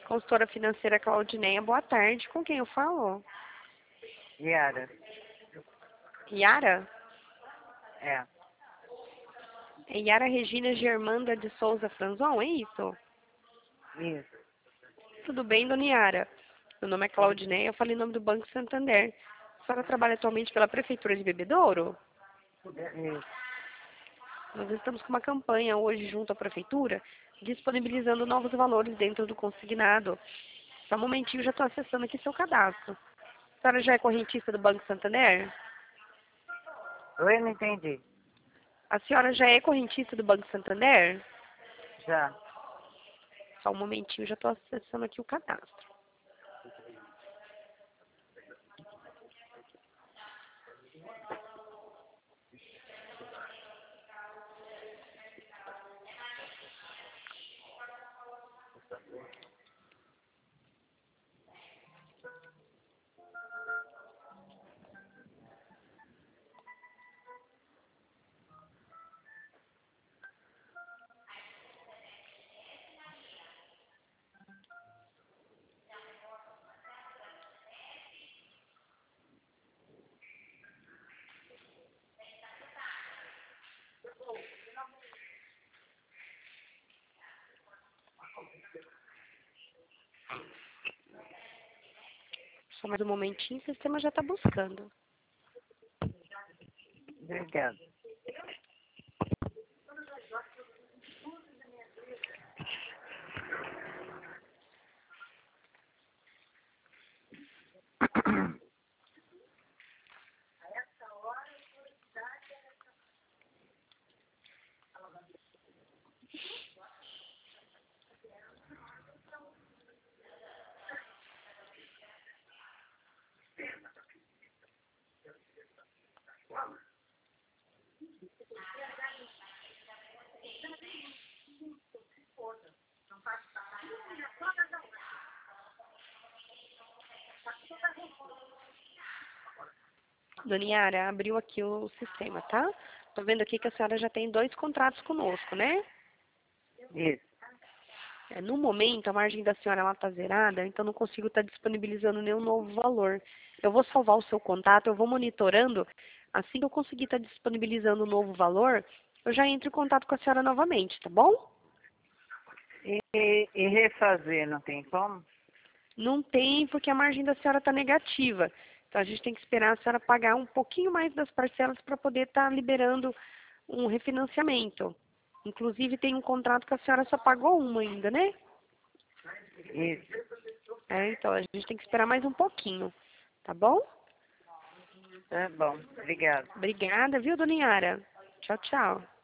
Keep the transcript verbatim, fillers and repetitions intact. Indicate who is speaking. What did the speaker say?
Speaker 1: Consultora financeira Claudineia, boa tarde. Com quem eu falo?
Speaker 2: Yara.
Speaker 1: Yara?
Speaker 2: É.
Speaker 1: É Yara Regina Germanda de Souza Franzon, é isso?
Speaker 2: Isso.
Speaker 1: Tudo bem, dona Yara? Meu nome é Claudineia, eu falei em nome do Banco Santander. A senhora trabalha atualmente pela Prefeitura de Bebedouro?
Speaker 2: Isso.
Speaker 1: Nós estamos com uma campanha hoje junto à Prefeitura, disponibilizando novos valores dentro do consignado. Só um momentinho, já estou acessando aqui seu cadastro. A senhora já é correntista do Banco Santander?
Speaker 2: Oi, não entendi.
Speaker 1: A senhora já é correntista do Banco Santander?
Speaker 2: Já.
Speaker 1: Só um momentinho, já estou acessando aqui o cadastro. Só mais um momentinho, o sistema já está buscando.
Speaker 2: Obrigado.
Speaker 1: Dona Yara, abriu aqui o sistema, tá? Tô vendo aqui que a senhora já tem dois contratos conosco, né?
Speaker 2: Isso.
Speaker 1: É, no momento, a margem da senhora está zerada, então não consigo estar disponibilizando nenhum novo valor. Eu vou salvar o seu contato, eu vou monitorando. Assim que eu conseguir estar disponibilizando um novo valor, eu já entro em contato com a senhora novamente, tá bom?
Speaker 2: E, e refazer, não tem como?
Speaker 1: Não tem, porque a margem da senhora está negativa. Então a gente tem que esperar a senhora pagar um pouquinho mais das parcelas para poder estar liberando um refinanciamento. Inclusive tem um contrato que a senhora só pagou uma ainda, né?
Speaker 2: Isso.
Speaker 1: É, então a gente tem que esperar mais um pouquinho, tá bom?
Speaker 2: Tá bom. Obrigado.
Speaker 1: Obrigada, viu, dona Yara? Tchau, tchau.